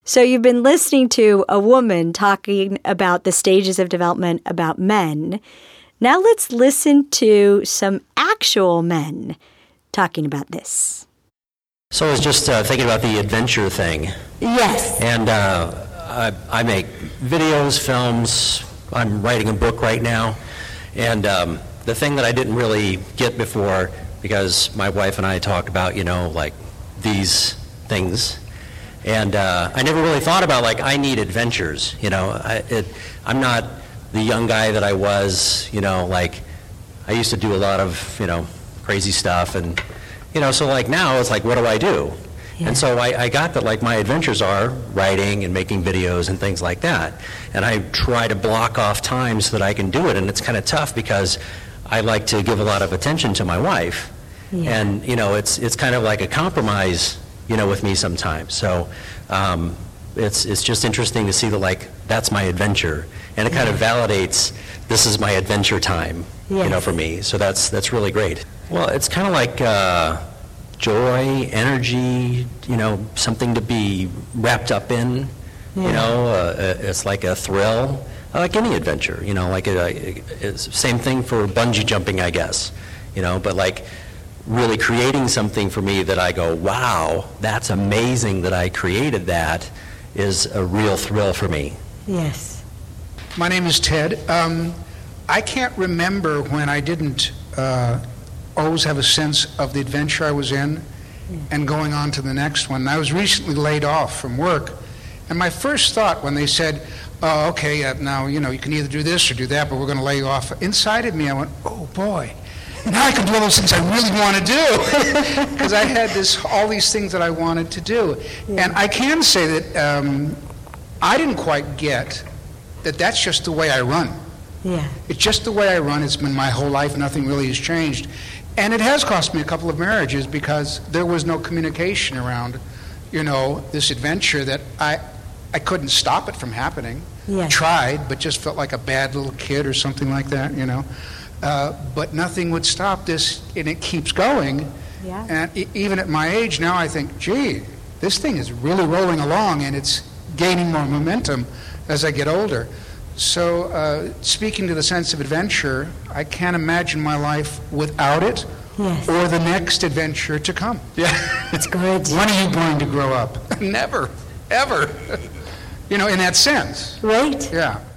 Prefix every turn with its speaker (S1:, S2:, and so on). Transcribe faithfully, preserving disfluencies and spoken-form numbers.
S1: So you've been listening to a woman talking about the stages of development about men. Now let's listen to some actual men talking about this.
S2: So I was just uh, thinking about the adventure thing.
S1: Yes.
S2: And uh, I, I make videos, films. I'm writing a book right now. And um, the thing that I didn't really get before, because my wife and I talked about, you know, like these things. And uh, I never really thought about, like, I need adventures, you know. I, it, I'm not the young guy that I was, you know, like, I used to do a lot of, you know, crazy stuff. And, you know, so, like, now it's like, what do I do? Yeah. And so I, I got that, like, my adventures are writing and making videos and things like that. And I try to block off time so that I can do it. And it's kind of tough because I like to give a lot of attention to my wife. Yeah. And, you know, it's it's kind of like a compromise, you know, with me sometimes. So um, it's it's just interesting to see that, like, that's my adventure, and it kind of validates this is my adventure time, yes. you know, for me. So that's that's really great. Well, it's kind of like uh, joy, energy, you know, something to be wrapped up in. Yeah. You know, uh, it's like a thrill, like any adventure. You know, like a, it's same thing for bungee jumping, I guess. You know, but like, really creating something for me that I go, wow, that's amazing that I created that, is a real thrill for me.
S1: Yes.
S3: My name is Ted. Um, I can't remember when I didn't uh, always have a sense of the adventure I was in and going on to the next one. I was recently laid off from work, and my first thought when they said, oh, okay, uh, now, you know, you can either do this or do that, but we're going to lay you off. Inside of me, I went, oh, boy. Now I can do all those things I really want to do, because I had this, all these things that I wanted to do. Yeah. And I can say that um, I didn't quite get that that's just the way I run.
S1: Yeah.
S3: It's just the way I run. It's been my whole life. Nothing really has changed. And it has cost me a couple of marriages because there was no communication around, you know, this adventure that I, I couldn't stop it from happening.
S1: Yeah.
S3: Tried, but just felt like a bad little kid or something like that, you know. Uh, but nothing would stop this, and it keeps going.
S1: Yeah.
S3: And e- even at my age now, I think, gee, this thing is really rolling along, and it's gaining more momentum as I get older. So uh, speaking to the sense of adventure, I can't imagine my life without it,
S1: yes.
S3: or the next adventure to come. Yeah,
S1: it's good.
S3: When are you going to grow up? Never, ever. You know, in that sense.
S1: Right.
S3: Yeah.